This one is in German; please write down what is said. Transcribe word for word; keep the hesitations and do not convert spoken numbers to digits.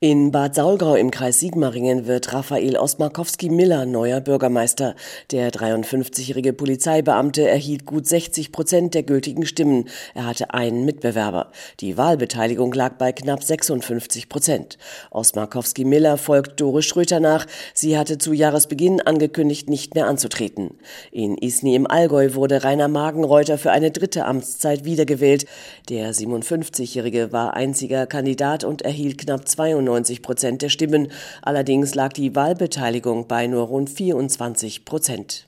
In Bad Saulgau im Kreis Sigmaringen wird Raphael Osmakowski-Miller neuer Bürgermeister. Der dreiundfünfzigjährige Polizeibeamte erhielt gut sechzig Prozent der gültigen Stimmen. Er hatte einen Mitbewerber. Die Wahlbeteiligung lag bei knapp sechsundfünfzig Prozent. Osmakowski-Miller folgt Dore Schröter nach. Sie hatte zu Jahresbeginn angekündigt, nicht mehr anzutreten. In Isny im Allgäu wurde Rainer Magenreuther für eine dritte Amtszeit wiedergewählt. Der siebenundfünfzigjährige war einziger Kandidat und erhielt knapp zweiundneunzig Prozent der Stimmen. Allerdings lag die Wahlbeteiligung bei nur rund vierundzwanzig Prozent.